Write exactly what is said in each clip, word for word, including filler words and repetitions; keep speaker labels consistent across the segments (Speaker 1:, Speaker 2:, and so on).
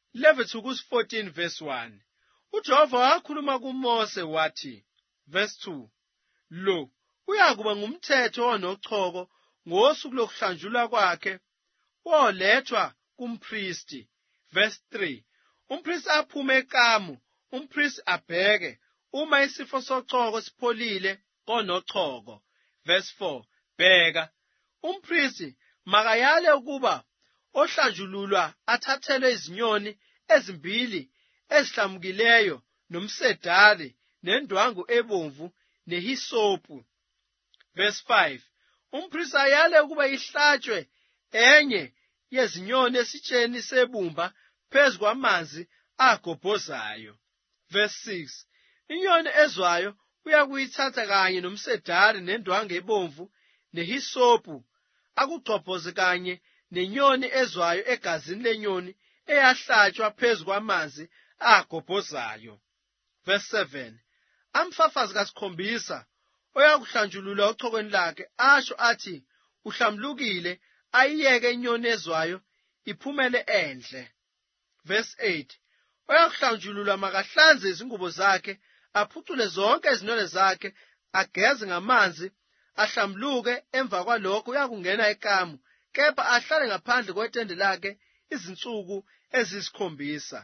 Speaker 1: Leviticus fourteen verse one. uJehova wakhuluma kuMose wathi, verse two, lo uyakuba ngumthetho onochoko ngosuku lokuhlanjulwa kwakhe olethwa kumpristi. Verse three, umpristi aphume ekamu, umpristi abheke uma isifo sochoko sipholile konochoko. Verse four, bheka, umpristi makayale ukuba ohlanjululwa athathelwe izinyoni ezimbili ezihlamukileyo nomsedari nendwangu ebomvu nehisopu. Verse five, umpristi ayale ukuba ihlatshwe enye yezinyoni esitsheni sebumba phezu kwamanzi agobhozayo. Verse six, inyoni ezwayo uyakuyithatha kanye nomsedari nendwangu ebomvu nehisopu akugxobhoze kanye nenyoni ezwayo egazini lenyoni eyahlatshwa phezu kwamanzi agobhozayo. Verse seven, amfafazi kasikhombisa oyakuhlanjululwa ochokweni lakhe asho athi uhlamlukile, ayiyeke inyoni ezwayo iphumele endle. Verse eight, oyakuhlanjululwa makahlanze izingubo zakhe, aphucule zonke izinwele zakhe, ageze ngamanzi, ahlamluke. Emva kwalokho uyakungena ekamu, kepha ahlale ngaphandle kwetende lakhe izinsuku eziyisikhombisa.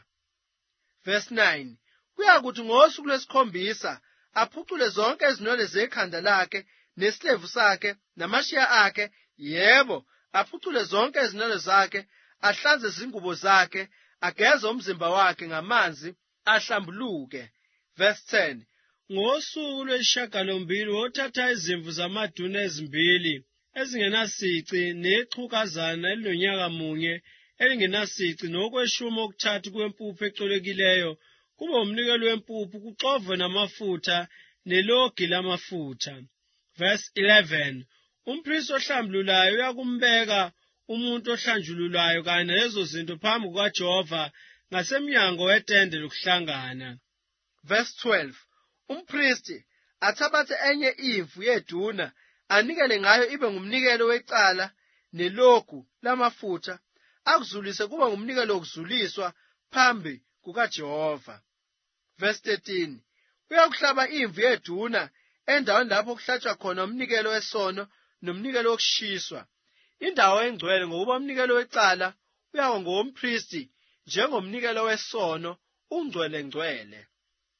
Speaker 1: Verse nine, kuyakuthi ngosuku lwesikhombisa aphucule zonke izinwele zekhanda lakhe nesilevu sakhe namashiya akhe, yebo, aphucule zonke izinwele zakhe, ahlanze izingubo zakhe, ageze umzimba wakhe ngamanzi, ahlambuluke. Verse ten, ngosuku lwesishiyagalombili wothatha izimvu zamaduna ezimbili ezingenasici nechukazana elinonyaka munye elingenasici nokweshumi okuthathu kwempuphu ecolekileyo kube umnikelo wempuphu, kuxovwe namafutha nelogi lamafutha. Verse eleven, umpristi ohlambululayo uyakumbeka umuntu ohlanjululayo kanye nalezo zinto phambi kukaJehova ngasemnyango wetende lokuhlangana. Verse twelve, umpristi athabathe enye imvu yeduna anikele ngayo ibe ngumnikelo wecala nelogu lamafutha, akuzulise kuba ngumnikelo wokuzuliswa phambi kukaJehova. Verse thirteen, uyakuhlaba imvu yeduna endaweni lapho kuhlatshwa khona umnikelo wesono nomnikelo wokushiswa. Indawo engcwele ngokuba umnikelo wecala uyaba ngowompristi njengomnikelo wesono ungcwele ngcwele.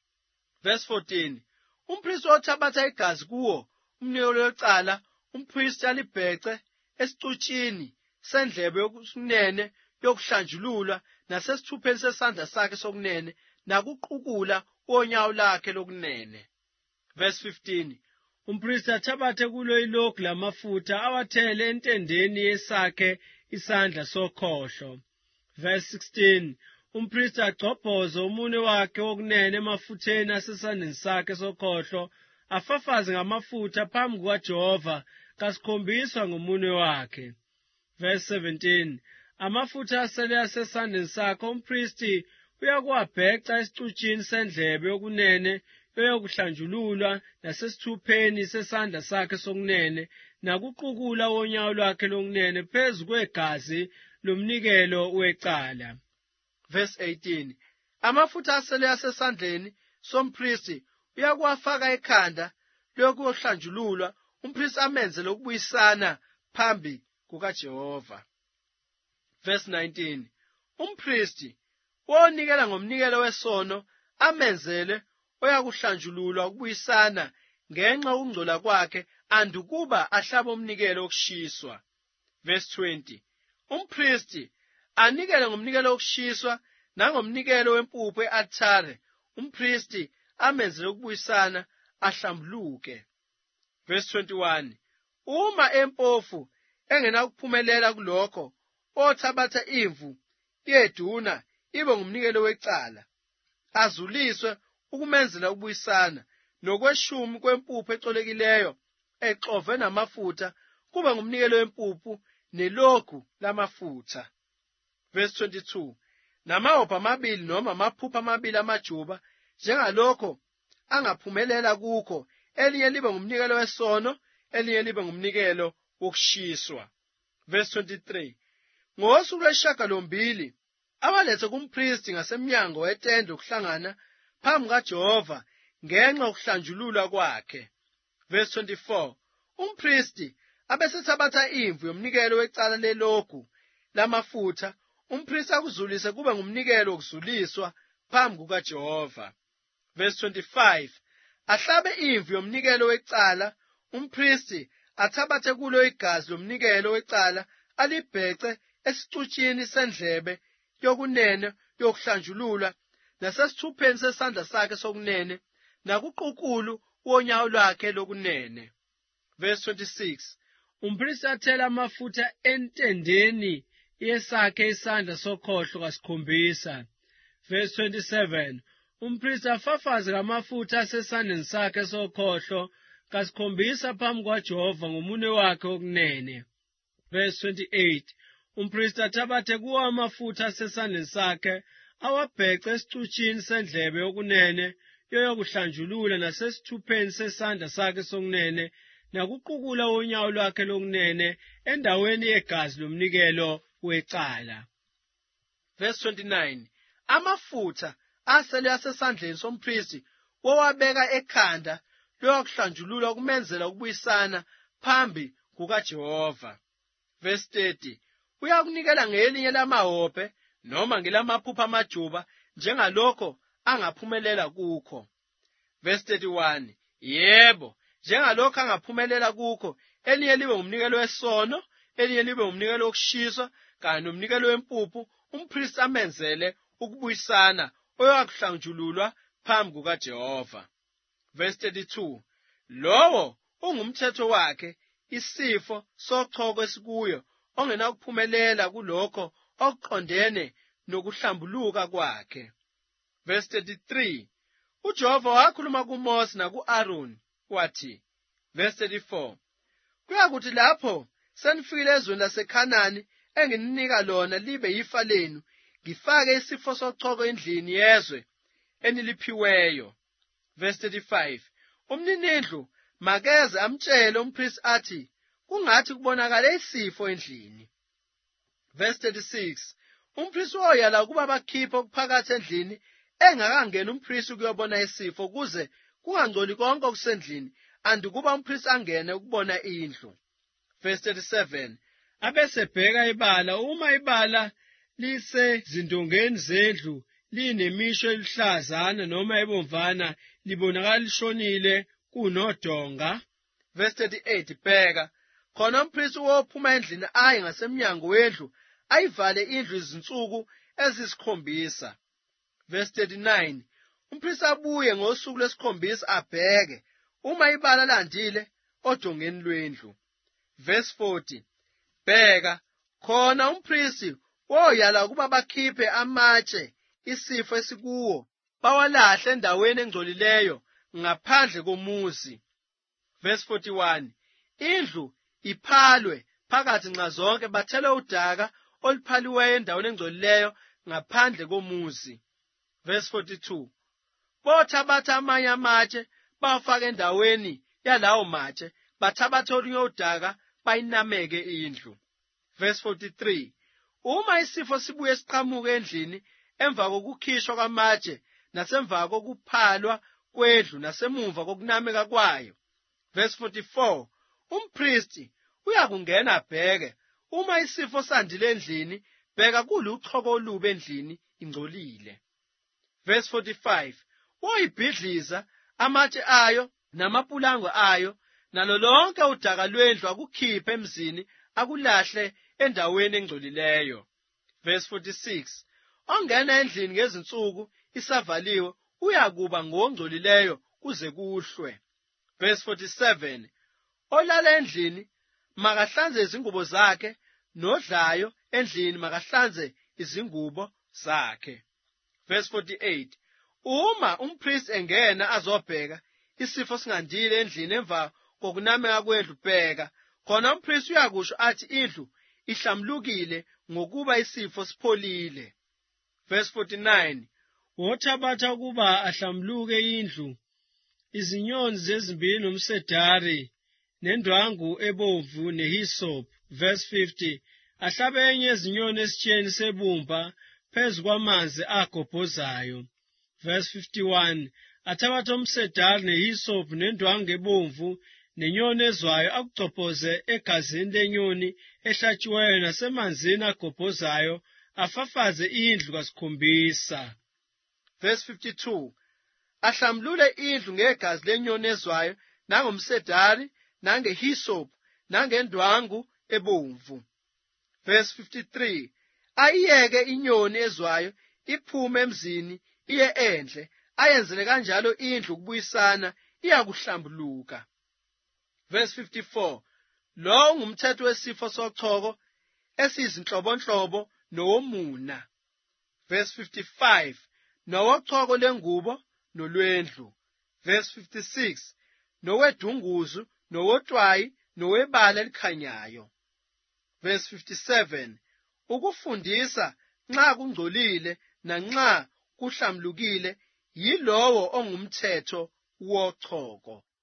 Speaker 1: Verse fourteen, umpristi othabatha igazi kuwo umnikelo wecala, umpristi alibhece esicutshini sendlebe yokunene yokuhlanjululwa nasesithupheni sesandla sakhe sokunene nakuqukula onyawo lakhe lokunene. Verse fifteen, umpristi athabathe kulo ilogi lamafutha awathele entendeni yesakhe isandla sokhohlo. Verse sixteen, umpristi agxobhoze umunwe wakhe wokunene emafutheni asesandleni sakhe sokhohlo, afafaze ngamafutha phambi kukaJehova kasikhombiswa ngomunwe wakhe. Verse seventeen, amafutha asele asesandleni sakhe umpristi uyakuwabheca esicutshini sendlebe yokunene yokuhlanjululwa nasesithupheni sesandla sakhe sokunene nakuqukula wonyawo lwakhe lokunene phezu kwegazi lomnikelo wecala. Verse eighteen, amafutha asele asesandleni sompristi uyakuwafaka ekhanda lokuhlanjululwa, umpristi amenze lokubuyisana phambi kukaJehova. Verse nineteen, umpristi wonikela ngomnikelo wesono amenzele oyakuhlanjululwa ukubuyisana ngenxa ukungcola kwakhe andukuba ahlaba umnikelo wokushiswa. Verse twenty, umpristi anikele ngomnikelo wokushiswa nangomnikelo wempuphu e-althare, umpristi amenzele ukubuyisana ahlambuluke. Verse twenty-one, uma empofu engenakuphumelela kulokho, othabatha imvu yeduna ibe ngumnikelo wecala, azuliswe ukumenzela ukubuyisana nokweshumi kwempuphu ecolekileyo exove namafutha kube ngumnikelo wempuphu nelogu lamafutha. Verse twenty-two, namawopha amabili noma amaphupho amabili amajuba njengalokho angaphumelela kukho, elinye libe ngumnikelo wesono, elinye libe ngumnikelo wokushiswa. Verse twenty-three, ngosuku lwesishiyagalombili awalethe kumpristi ngasemnyango wetende okuhlangana phambi kaJehova ngenxa yokuhlanjululwa kwakhe. Verse twenty-four. Umpristi abesethabatha imvu yomnikelo wecala lelogu lamafutha, umpristi akuzulise kube ngumnikelo wokuzuliswa phambi kukaJehova. Verse twenty-five. Ahlabe imvu yomnikelo wecala, umpristi athabathe kulo igazi lomnikelo wecala alibhece esicutshini sendlebe yokunene yokuhlanjululwa nasesithupheni sesandla sakhe sokunene nakuqukulu wonyawo lwakhe lokunene. Verse twenty-six. Umpristi athela amafutha entendeni yesakhe isandla sokhohlo kasikhombisa. Verse twenty-seven. Umpristi afafaze amafutha asesandleni sakhe sokhohlo kasikhombisa phambi kwaJehova ngomunwe wakhe wokunene. Verse twenty-eight. Umpristi athabathe kuwo amafutha asesandleni sakhe awabhece esicutshini sendlebe yokunene yoyokuhlanjulula nasesithupheni sesandla sakhe sokunene nakuqukula wonyawo lwakhe lokunene endaweni yegazi lomnikelo wecala. Verse twenty-nine. Amafutha asele asesandleni sompristi wowabeka ekhanda loyokuhlanjululwa kumenzela ukubuyisana phambi kukaJehova. Verse thirty. Uyakunikela ngelinye lamahobhe noma ngelamaphupho amajuba njengalokho angaphumelela kukho. Verse thirty-one. Yebo, njengalokho angaphumelela kukho, elinye libe ngumnikelo wesono, elinye libe ngumnikelo wokushiswa kanye nomnikelo wempuphu, umpristi amenzele ukubuyisana oyakuhlanjululwa phambi kukaJehova. Verse thirty-two. Lowo ungumthetho wakhe, isifo sochoko esikuyo ongenakuphumelela kulokho okuqondene nokuhlambuluka kwakhe. Verse thirty-three. uJehova wakhuluma kuMose naku-Aroni wathi. Verse thirty-four. Kuyakuthi lapho senifikile ezweni laseKhanani engininika lona libe yifa lenu, ngifake isifo sochoko endlini yezwe eniliphiweyo. Verse thirty-five. Umninindlu makeze amtshele umpristi athi, kungathi kubonakale isifo endlini. Verse thirty-six. Umpristi woyala ukuba bakhiphe okuphakathi endlini engakangeni umpristi ukuyobona isifo kuze kungangcoli konke okusendlini andikuba umpristi angene ukubona indlu. Verse thirty-seven. Abesebheka ibala, uma ibala lisezindongeni zendlu linemisho eluhlazana noma ebomvana libonakala lishonile kunodonga. Verse thirty-eight. Bheka, khona umpristi wophuma endlini aye ngasemnyango wendlu ayivale indlu izinsuku ezisikhombisa. Verse thirty-nine. Umpristi abuye ngosuku lwesikhombisa abheke, uma ibala landile odongeni lwendlu. Verse forty. Bheka, khona umpristi woyala ukuba bakhiphe amatshe isifo esikuwo bawalahle endaweni engcolileyo ngaphandle komuzi. Verse forty-one. Indlu iphalwe phakathi nxa zonke, bathele udaka oluphaliweyo endaweni engcolileyo ngaphandle komuzi. Verse forty-two. Bothabatha amanye amatshe bawafaka endaweni yalawo matshe, bathabatha olunye udaka bayinameke indlu. Verse forty-three. Uma isifo sibuye siqhamuke endlini emva kokukhishwa kwamatshe nasemva kokuphalwa kwendlu nasemumva kokunameka kwayo. Verse forty-four. Umpristi uyakungena abheke, uma isifo sandile endlini, bheka kuluchoko olubi endlini ingcolile. Verse forty-five. Woyibhidliza amatshe ayo namapulango ayo nalo lonke udaka lwendlu akukhiphe emzini akulahle endaweni engcolileyo. Verse forty-six. Ongena endlini ngezinsuku isavaliwe uyakuba ngongcolileyo kuze kuhlwe. Verse forty-seven. Olala endlini makahlanze izingubo zakhe, nodlayo endlini makahlanze izingubo zakhe. Verse forty-eight. Uma umpristi engena azobheka isifo singandile endlini emva kokunameka kwendlu, bheka, khona umpristi uyakusho athi indlu ihlamlukile ngokuba isifo sipholile. Verse forty-nine. Wothabatha ukuba ahlamluke indlu, izinyoni zezimbili nomsedari nendwangu ebomvu nehisophu. Verse fifty. Ahlabe enye izinyoni esitsheni sebumba
Speaker 2: phezu kwamanzi agobhozayo. Verse fifty-one. Athabathe umsedari nehisophu nendwangu ebomvu nenyoni ezwayo akugcobhoze egazini lenyoni ehlatshiweyo nasemanzini agobhozayo afafaze indlu kasikhombisa.
Speaker 1: Verse fifty-two. Ahlambulule indlu ngegazi lenyoni ezwayo nangomsedari nangehisophu nangendwangu ebomvu. Verse fifty-three. Ayiyeke inyoni ezwayo iphume emzini iye endle, ayenzele kanjalo indlu ukubuyisana iyakuhlambuluka. Verse fifty-four. Lo ngumthetho wesifo sochoko esiyizinhlobonhlobo nowomuna. Verse fifty-five. Nowochoko lengubo nolwendlu. Verse fifty-six. Nowedunguzu nowotwayi nowebala elikhanyayo. Verse fifty-seven. Ukufundisa nxa kungcolile nanxa kuhlambulukile yilowo ongumthetho wochoko.